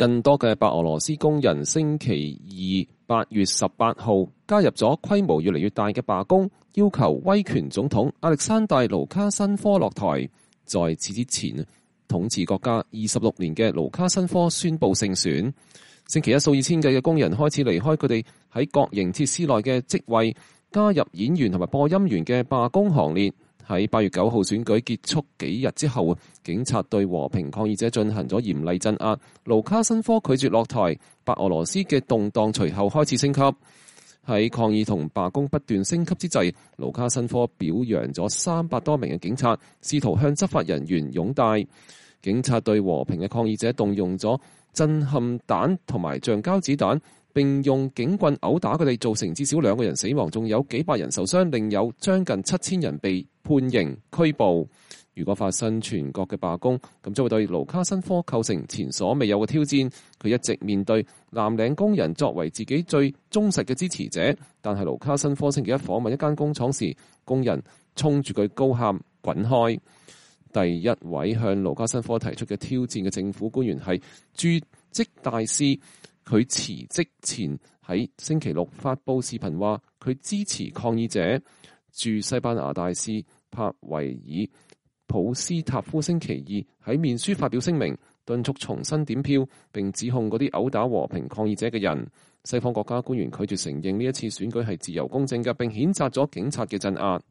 更多嘅白俄羅斯工人星期二8月18號加入咗規模越嚟越大嘅罷工，要求威權總統亞歷山大盧卡申科落台。在此之前，統治國家26年嘅盧卡申科宣布勝選。星期一，數以千計嘅工人開始離開佢哋喺國營設施內嘅職位，加入演員同埋播音員嘅罷工行列。喺8月9號選舉結束幾日之後，警察對和平抗議者進行咗嚴厲鎮壓。盧卡申科拒絕落台，白俄羅斯嘅動盪隨後開始升級。喺抗議同罷工不斷升級之際，盧卡申科表揚咗300多名嘅警察，試圖向執法人員擁戴。警察對和平嘅抗議者動用咗震撼彈同埋橡膠子彈，並用警棍毆打佢哋，造成至少2個人死亡，仲有幾百人受傷，另有將近7000人被判刑拘捕。如果發生全國嘅罷工，咁將會對盧卡申科構成前所未有嘅挑戰。佢一直面對藍領工人作為自己最忠實嘅支持者，但係盧卡申科星期一訪問一間工廠時，工人衝住佢高喊滾開。第一位向盧卡申科提出嘅挑戰嘅政府官員係駐職大使，佢辭職前喺星期六發佈視頻話佢支持抗議者。駐西班牙大使帕維爾普斯塔夫星期二喺面書發表聲明，敦促重新點票，並指控嗰啲毆打和平抗議者嘅人。西方國家官員拒絕承認呢一次選舉係自由公正嘅，並譴責咗警察嘅鎮壓。